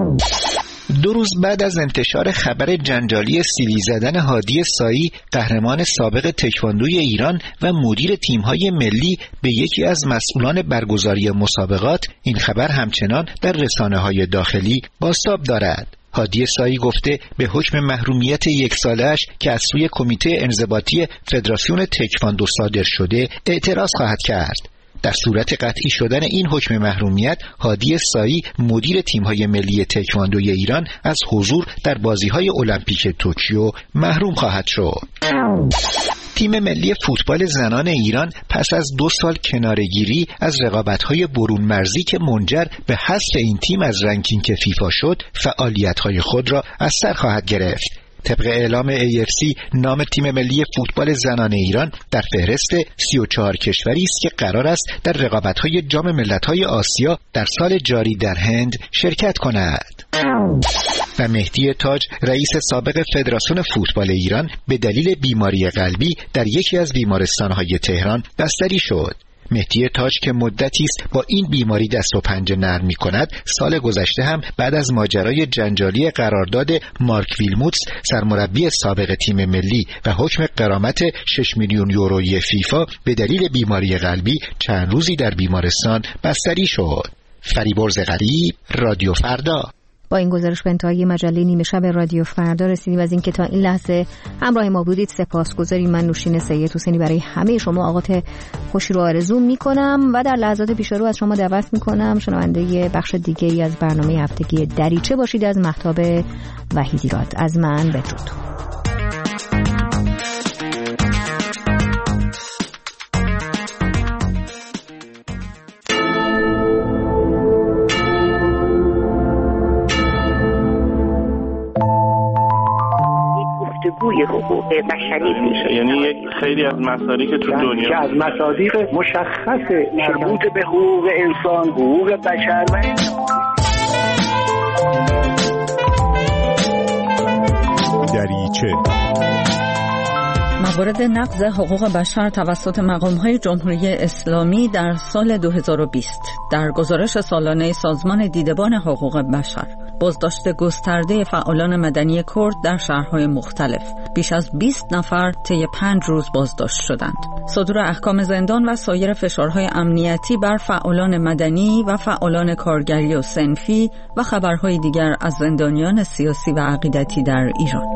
دو روز بعد از انتشار خبر جنجالی سیلی زدن هادی سایی، قهرمان سابق تکواندوی ایران و مدیر تیم‌های ملی، به یکی از مسئولان برگزاری مسابقات، این خبر همچنان در رسانه‌های داخلی بازتاب دارد. هادی سایی گفته به حکم محرومیت یک ساله‌اش که از سوی کمیته انضباطی فدراسیون تکواندو صادر شده اعتراض خواهد کرد. در صورت قطعی شدن این حکم محرومیت، هادی سایی مدیر تیم‌های ملی تکواندوی ایران از حضور در بازی‌های المپیک توکیو محروم خواهد شد. تیم ملی فوتبال زنان ایران پس از دو سال کناره‌گیری از رقابت‌های برون مرزی که منجر به حذف این تیم از رنکینگ فیفا شد، فعالیت‌های خود را از سر خواهد گرفت. طبق اعلام ای اف سی، نام تیم ملی فوتبال زنان ایران در فهرست سی و چهار کشوری است که قرار است در رقابت‌های جام ملت‌های آسیا در سال جاری در هند شرکت کند. و مهدی تاج رئیس سابق فدراسیون فوتبال ایران به دلیل بیماری قلبی در یکی از بیمارستان‌های تهران بستری شد. مهدی تاج که مدتی است با این بیماری دست و پنجه نرم می‌کند، سال گذشته هم بعد از ماجرای جنجالی قرارداد مارک ویلموتس سرمربی سابق تیم ملی و حکم غرامت شش میلیون یورویی فیفا به دلیل بیماری قلبی چند روزی در بیمارستان بستری شد. فریبرز غریب، رادیو فردا. با این گزارش به انتهای مجله نیمه شب رادیو فردا رسیدیم. از اینکه تا این لحظه همراه ما بودید سپاسگزاریم. من نوشین سید حسینی برای همه شما اوقات خوشی رو آرزو میکنم و در لحظات پیش رو از شما دعوت میکنم شنونده بخش دیگه ای از برنامه هفتگی دریچه باشید از مهتاب وحیدیراد. از من بدرود. حقوق بشری میشه، یعنی یک خیلی از مصادیق که تو دنیا که از مصادیق مشخص مربوط به حقوق انسان، حقوق بشر و دریچه. موارد نقض حقوق بشر توسط مقام‌های جمهوری اسلامی در سال دو هزار و بیست در گزارش سالانه سازمان دیدبان حقوق بشر. بازداشت گسترده فعالان مدنی کرد در شهرهای مختلف. بیش از بیست نفر طی پنج روز بازداشت شدند. صدور احکام زندان و سایر فشارهای امنیتی بر فعالان مدنی و فعالان کارگری و صنفی و خبرهای دیگر از زندانیان سیاسی و عقیدتی در ایران.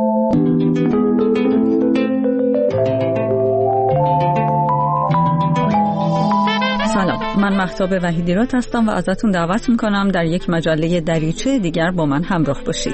سلام، من مهتاب وحیدیراد هستم و ازتون دعوت میکنم در یک مجله دریچه دیگر با من همراه باشید.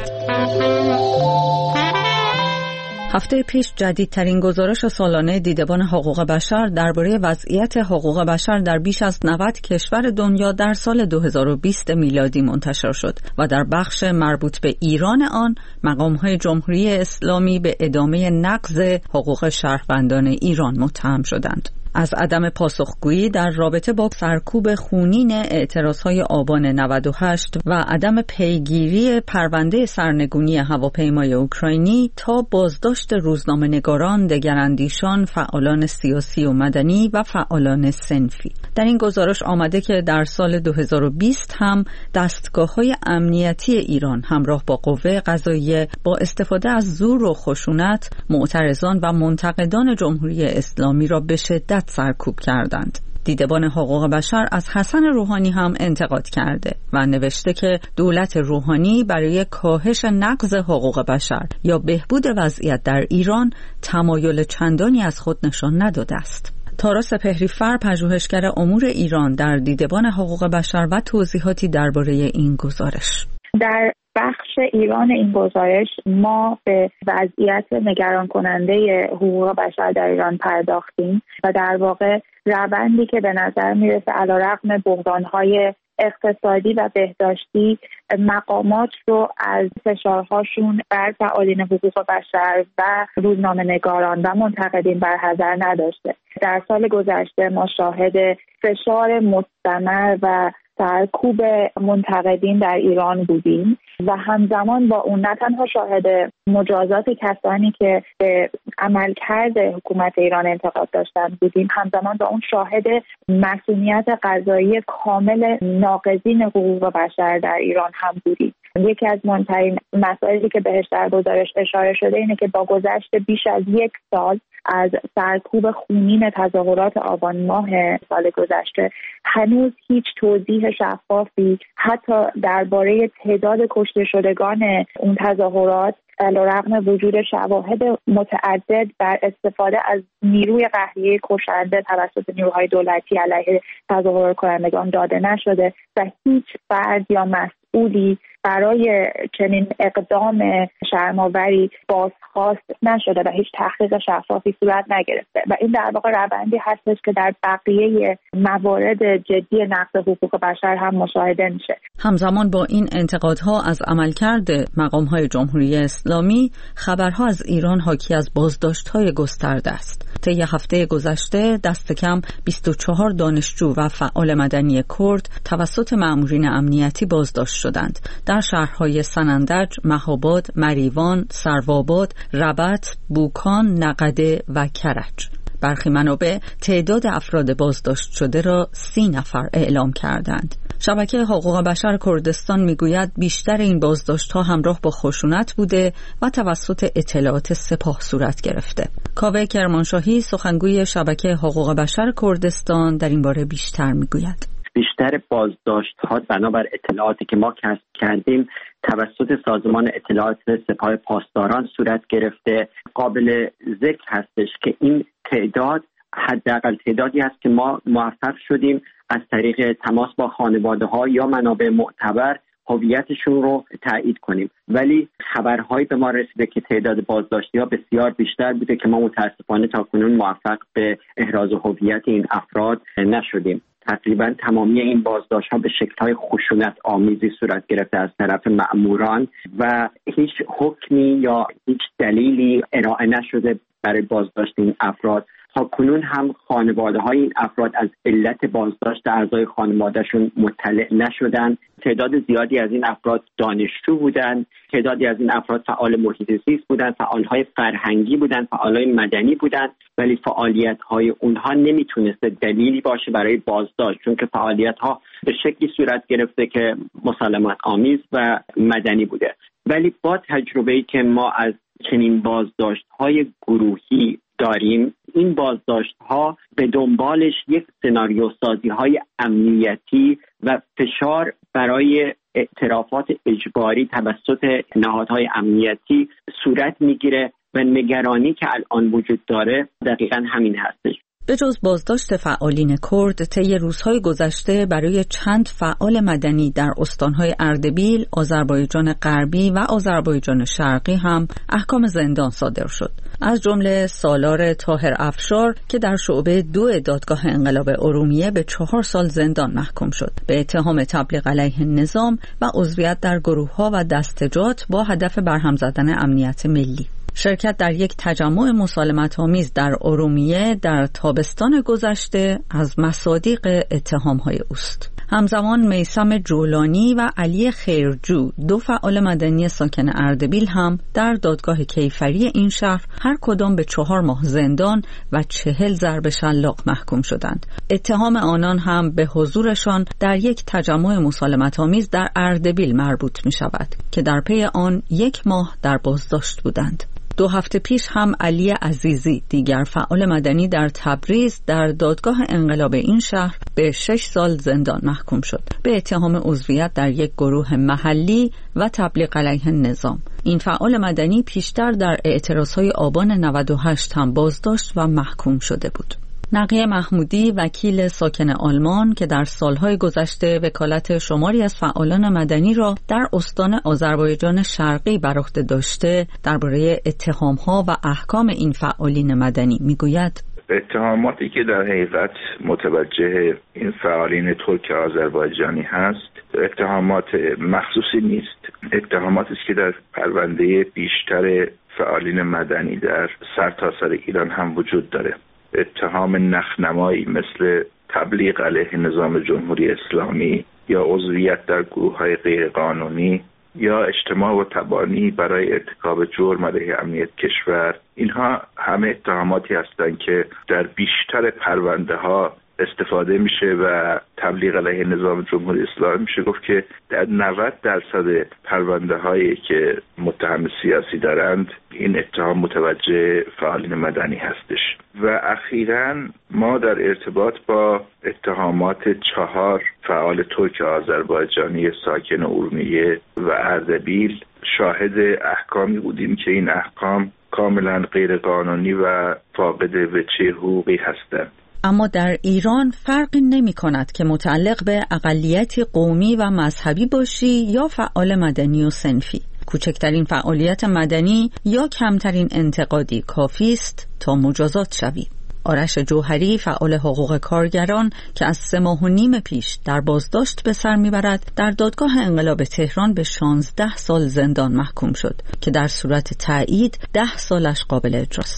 هفته پیش جدیدترین گزارش سالانه دیدبان حقوق بشر درباره وضعیت حقوق بشر در بیش از نود کشور دنیا در سال دو هزار و بیست میلادی منتشر شد و در بخش مربوط به ایران آن مقام‌های جمهوری اسلامی به ادامه نقض حقوق شهروندان ایران متهم شدند. از عدم پاسخگویی در رابطه با سرکوب خونین اعتراضهای آبان نود و هشت و عدم پیگیری پرونده سرنگونی هواپیمای اوکراینی تا بازداشت روزنامه‌نگاران، دگراندیشان، فعالان سیاسی و مدنی و فعالان صنفی. در این گزارش آمده که در سال دو هزار و بیست هم دستگاه‌های امنیتی ایران همراه با قوه قضاییه با استفاده از زور و خشونت معترضان و منتقدان جمهوری اسلامی را به شدت سرکوب کردند. دیدبان حقوق بشر از حسن روحانی هم انتقاد کرده و نوشته که دولت روحانی برای کاهش نقض حقوق بشر یا بهبود وضعیت در ایران تمایل چندانی از خود نشان نداده است. تارا سپهری‌فر، پژوهشگر امور ایران، در دیدبان حقوق بشر و توضیحاتی درباره این گزارش. در بخش ایران این گزارش ما به وضعیت نگران کننده حقوق بشر در ایران پرداختیم و در واقع روندی که به نظر میرسه علیرغم بحران‌های اقتصادی و بهداشتی مقامات رو از فشارهاشون بر فعالین حقوق بشر و روزنامه‌نگاران و منتقدین برحذر نداشته. در سال گذشته ما شاهد فشار مستمر و سرکوب منتقدین در ایران بودیم و همزمان با اون نه تنها شاهد مجازات کسانی که به عملکرد حکومت ایران انتقاد داشتن بودیم، همزمان با اون شاهد مسئولیت قضایی کامل ناقضین حقوق بشر در ایران هم بودیم. یکی از مهمترین مسائلی که بهش در گزارش اشاره شده اینه که با گذشت بیش از یک سال از سرکوب خونین تظاهرات آبان ماه سال گذشته هنوز هیچ توضیح شفافی حتی درباره تعداد کشته شدگان اون تظاهرات علیرغم وجود شواهد متعدد بر استفاده از نیروی قهریه کشنده توسط نیروهای دولتی علیه تظاهر کنندگان داده نشده و هیچ فرد یا مسئولی برای چنین اقدام شرم‌آوری بازخواست نشده و هیچ تحقیق شفافی صورت نگرفته و این در واقع روندی هستش که در بقیه موارد جدی نقض حقوق بشر هم مشاهده میشه. همزمان با این انتقادها از عملکرد مقام‌های جمهوری اسلامی، خبرها از ایران حاکی از بازداشت‌های گسترده است. طی هفته گذشته دست کم بیست و چهار دانشجو و فعال مدنی کرد توسط مأمورین امنیتی بازداشت شدند. در شهرهای سنندج، مهاباد، مریوان، سروآباد، ربط، بوکان، نقده و کرج. برخی منابع تعداد افراد بازداشت شده را سی نفر اعلام کردند. شبکه حقوق بشر کردستان میگوید بیشتر این بازداشت‌ها همراه با خشونت بوده و توسط اطلاعات سپاه صورت گرفته. کاوه کرمانشاهی سخنگوی شبکه حقوق بشر کردستان در این باره بیشتر میگوید. بیشتر بازداشت‌ها بنابر اطلاعاتی که ما کسب کردیم توسط سازمان اطلاعات سپاه پاسداران صورت گرفته. قابل ذکر هستش که این تعداد حداقل تعدادی است که ما موفق شدیم از طریق تماس با خانواده‌ها یا منابع معتبر هویتشون رو تایید کنیم، ولی خبرهایی به ما رسیده که تعداد بازداشتی‌ها بسیار بیشتر بوده که ما متاسفانه تاکنون موفق به احراز هویت این افراد نشدیم. تقریبا تمامی این بازداشت‌ها به شکل‌های خشونت آمیزی صورت گرفته از طرف مأموران و هیچ حکمی یا هیچ دلیلی ارائه نشده برای بازداشت این افراد. تا کنون هم خانواده های این افراد از علت بازداشت اعضای خانوادهشون مطلع نشدن. تعداد زیادی از این افراد دانشجو بودند، تعدادی از این افراد فعال محیط زیست بودند، فعالهای فرهنگی بودند، فعالهای مدنی بودند، ولی فعالیت های اونها نمیتونسته دلیلی باشه برای بازداشت، چون که فعالیت ها به شکلی صورت گرفته که مسالمت آمیز و مدنی بوده. ولی با تجربه‌ای که ما از چنین بازداشت های گروهی داریم، این بازداشت ها به دنبالش یک سناریو سازی های امنیتی و فشار برای اعترافات اجباری توسط نهادهای امنیتی صورت میگیره و نگرانی که الان وجود داره دقیقاً همین هستش. به جز بازداشت فعالین کرد، طی روزهای گذشته برای چند فعال مدنی در استانهای اردبیل، آذربایجان غربی و آذربایجان شرقی هم احکام زندان صادر شد. از جمله سالار طاهر افشار که در شعبه دو دادگاه انقلاب ارومیه به چهار سال زندان محکوم شد به اتهام تبلیغ علیه نظام و عضویت در گروه‌ها و دستجات با هدف برهم زدن امنیت ملی. شرکت در یک تجمع مسالمت‌آمیز در ارومیه در تابستان گذشته از مصادیق اتهام‌های اوست. همزمان میثم جولانی و علی خیرجو، دو فعال مدنی ساکن اردبیل، هم در دادگاه کیفری این شهر هر کدام به چهار ماه زندان و چهل ضرب شلاق محکوم شدند. اتهام آنان هم به حضورشان در یک تجمع مسالمت‌آمیز در اردبیل مربوط می شود که در پی آن یک ماه در بازداشت بودند. دو هفته پیش هم علی عزیزی، دیگر فعال مدنی در تبریز، در دادگاه انقلاب این شهر به شش سال زندان محکوم شد به اتهام عضویت در یک گروه محلی و تبلیغ علیه نظام. این فعال مدنی پیشتر در اعتراضهای آبان نود و هشت هم بازداشت و محکوم شده بود. نقیه محمودی، وکیل ساکن آلمان که در سالهای گذشته وکالت شماری از فعالان مدنی را در استان آذربایجان شرقی بر عهده داشته، درباره اتهام‌ها و احکام این فعالین مدنی میگوید: اتهاماتی که در حقیقت متوجه این فعالین ترک آذربایجانی هست اتهامات مخصوصی نیست. اتهاماتی است که در پرونده بیشتر فعالین مدنی در سرتاسر ایران هم وجود داره. اتهام نخنمایی مثل تبلیغ علیه نظام جمهوری اسلامی یا عضویت در گروه‌های غیرقانونی یا اجتماع و تبانی برای ارتکاب جرم علیه امنیت کشور، اینها همه اتهاماتی هستند که در بیشتر پرونده ها استفاده میشه و تبلیغ علیه نظام جمهوری اسلامی میشه گفت که در نود درصد پرونده هایی که متهم سیاسی دارند این اتهام متوجه فعالین مدنی هستش. و اخیراً ما در ارتباط با اتهامات چهار فعال ترک آذربایجانی ساکن ارومیه و اردبیل شاهد احکامی بودیم که این احکام کاملا غیر قانونی و فاقد وجه حقوقی هستند. اما در ایران فرقی نمی کند که متعلق به اقلیتی قومی و مذهبی باشی یا فعال مدنی و صنفی. کوچکترین فعالیت مدنی یا کمترین انتقادی کافی است تا مجازات شوی. آرش جوهری، فعال حقوق کارگران که از سه ماه و نیم پیش در بازداشت به سر میبرد، در دادگاه انقلاب تهران به شانزده سال زندان محکوم شد که در صورت تایید ده سالش قابل اجراست.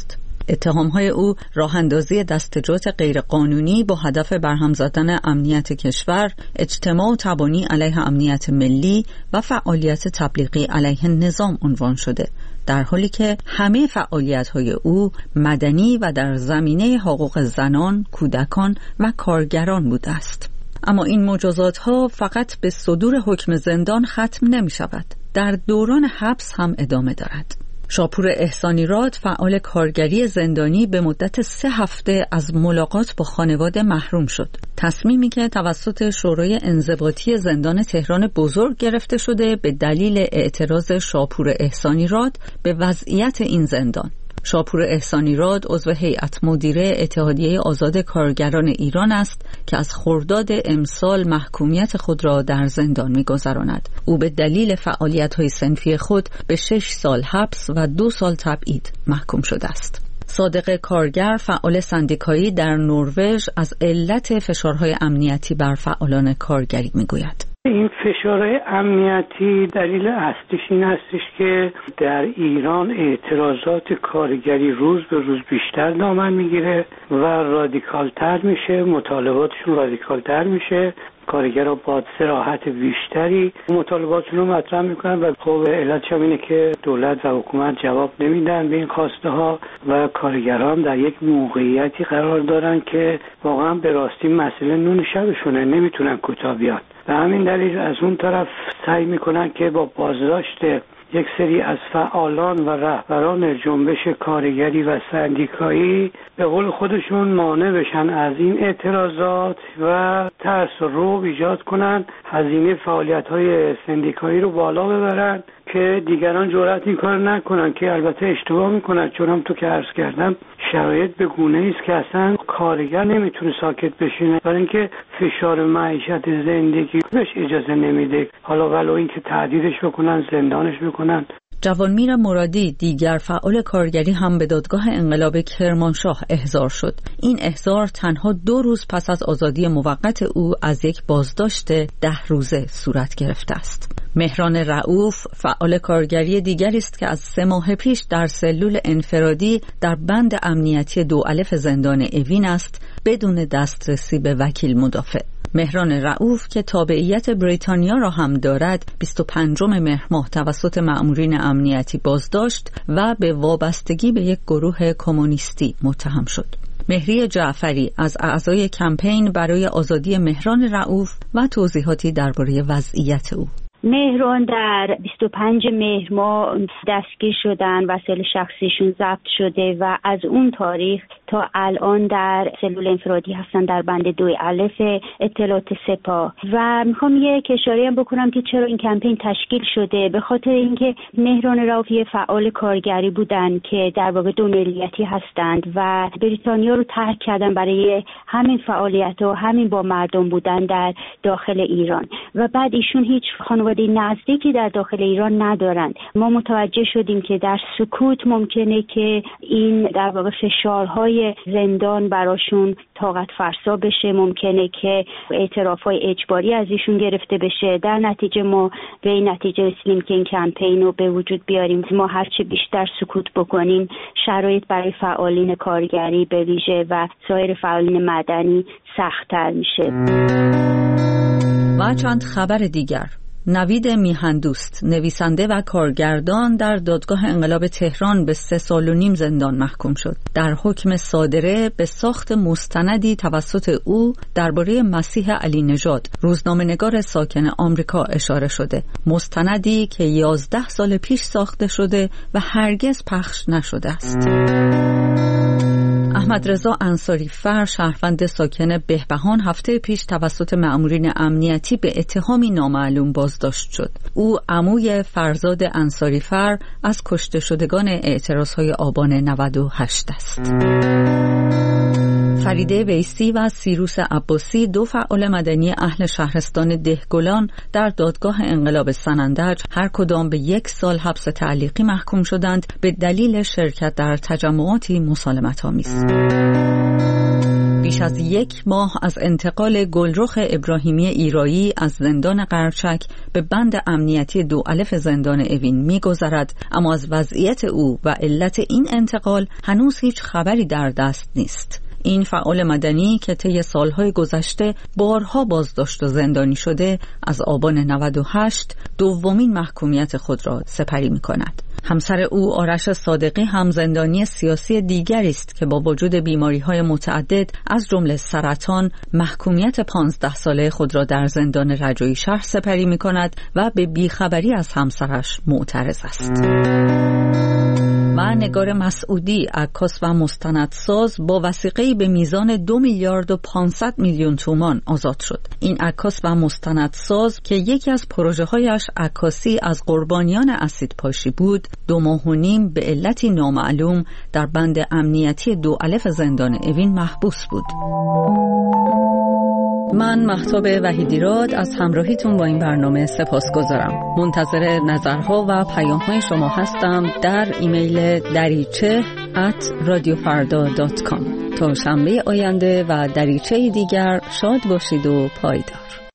اتهام‌های او راه اندازی دستجات غیرقانونی با هدف برهم زدن امنیت کشور، اجتماع و تبانی علیه امنیت ملی و فعالیت تبلیغی علیه نظام عنوان شده، در حالی که همه فعالیت‌های او مدنی و در زمینه حقوق زنان، کودکان و کارگران بوده است. اما این مجازات‌ها فقط به صدور حکم زندان ختم نمی‌شود. در دوران حبس هم ادامه دارد. شاپور احسانیراد، فعال کارگری زندانی، به مدت سه هفته از ملاقات با خانواده محروم شد. تصمیمی که توسط شورای انضباطی زندان تهران بزرگ گرفته شده به دلیل اعتراض شاپور احسانیراد به وضعیت این زندان. شاپور احسانیراد عضو هیئت مدیره اتحادیه آزاد کارگران ایران است که از خرداد امسال محکومیت خود را در زندان می‌گذراند. او به دلیل فعالیت‌های صنفی خود به شش سال حبس و دو سال تبعید محکوم شده است. صادق کارگر، فعال سندیکایی در نروژ، از علت فشارهای امنیتی بر فعالان کارگری می‌گوید. این فشارهای امنیتی دلیل اصلیش این هستش که در ایران اعتراضات کارگری روز به روز بیشتر دامن میگیره و رادیکالتر میشه، مطالباتشون رادیکالتر میشه. کارگرها با صراحت بیشتری مطالباتشون رو مطرح میکنن و خب علتش هم اینه که دولت و حکومت جواب نمیدن به این خواسته ها و کارگران در یک موقعیتی قرار دارن که واقعا به راستی مسئله نون شبشونه، نمیتونن کوتاه بیان. به همین دلیل از اون طرف سعی میکنن که با بازداشت یک سری از فعالان و رهبران جنبش کارگری و سندیکایی به قول خودشون مانع بشن از این اعتراضات و ترس و رعب ایجاد کنن، هزینه فعالیت‌های سندیکایی رو بالا ببرن که دیگران جرأت این کار نکنن، که البته اشتباه میکنن، چون هم تو که عرض کردم شرایط به گونه‌ای است که اصلا کارگر نمیتونه ساکت بشینه، برای اینکه فشار معیشت زندگی بهش اجازه نمیده، حالا ولو اینکه تهدیدش بکنن، زندانش بکنن. جوانمیر مرادی، دیگر فعال کارگری، هم به دادگاه انقلاب کرمانشاه احضار شد. این احضار تنها دو روز پس از آزادی موقت او از یک بازداشت ده روزه صورت گرفته است. مهران رؤوف، فعال کارگری دیگری است که از سه ماه پیش در سلول انفرادی در بند امنیتی دو الف زندان اوین است، بدون دسترسی به وکیل مدافع. مهران رؤوف که تابعیت بریتانیا را هم دارد، بیست و پنجم مهر ماه توسط مأمورین امنیتی بازداشت و به وابستگی به یک گروه کمونیستی متهم شد. مهری جعفری از اعضای کمپین برای آزادی مهران رؤوف و توضیحاتی درباره وضعیت او. مهران در بیست و پنج مهر ماه دستگیر شدن، وسایل شخصیشون ضبط شده و از اون تاریخ تا الان در سلول انفرادی هستن در بند دو الف اطلاعات سپاه. و میخوام یه اشاره هم بکنم که چرا این کمپین تشکیل شده. به خاطر اینکه مهران رؤوف فعال کارگری بودن که در واقع دو ملیتی هستند و بریتانیا رو ترک کردن برای همین فعالیت و همین با مردم بودن در داخل ایران و بعد ایشون هیچ خانواده نزدیکی در داخل ایران ندارند. ما متوجه شدیم که در سکوت ممکنه که این در واقع فشارهای زندان براشون طاقت فرسا بشه، ممکنه که اعترافهای اجباری از ایشون گرفته بشه. در نتیجه ما به این نتیجه رسیدیم که این کمپین رو به وجود بیاریم. ما هرچی بیشتر سکوت بکنیم شرایط برای فعالین کارگری به ویژه و سایر فعالین مدنی سخت‌تر میشه. و چند خبر دیگر. نوید میهندوست، نویسنده و کارگردان، در دادگاه انقلاب تهران به سه سال و نیم زندان محکوم شد. در حکم صادره به ساخت مستندی توسط او درباره مسیح علی نژاد، روزنامه‌نگار ساکن آمریکا، اشاره شده. مستندی که یازده سال پیش ساخته شده و هرگز پخش نشده است. احمد رضا انصاری فر، شهروند ساکن بهبهان، هفته پیش توسط مأمورین امنیتی به اتهامی نامعلوم بازداشت شد. او عموی فرزاد انصاری فر از کشته شدگان اعتراضهای آبان نود و هشت است. فریده ویسی و سیروس عباسی، دو فعال مدنی اهل شهرستان دهگلان، در دادگاه انقلاب سنندج هر کدام به یک سال حبس تعلیقی محکوم شدند به دلیل شرکت در تجمعاتی مسالمت‌آمیز. بیش از یک ماه از انتقال گلرخ ابراهیمی ایرایی از زندان قرچک به بند امنیتی دو الف زندان اوین می‌گذرد، اما از وضعیت او و علت این انتقال هنوز هیچ خبری در دست نیست. این فعال مدنی که طی سالهای گذشته بارها بازداشت و زندانی شده، از آبان نود و هشت دومین محکومیت خود را سپری می‌کند. همسر او آرش صادقی هم زندانی سیاسی دیگری است که با وجود بیماری‌های متعدد از جمله سرطان محکومیت پانزده ساله خود را در زندان رجایی شهر سپری می‌کند و به بیخبری از همسرش معترض است. و نگار مسعودی، عکاس و مستندساز، با وثیقه‌ای به میزان دو میلیارد و پانصد میلیون تومان آزاد شد. این عکاس و مستندساز که یکی از پروژه‌هایش عکاسی از قربانیان اسیدپاشی بود، دو ماه و نیم به علتی نامعلوم در بند امنیتی دو الف زندان اوین محبوس بود. من مهتاب وحیدیراد از همراهیتون با این برنامه سپاسگزارم. منتظر نظرها و پیام‌های شما هستم در ایمیل دریچه ات رادیو فردا دات کام. تا شنبه آینده و دریچه دیگر شاد باشید و پایدار.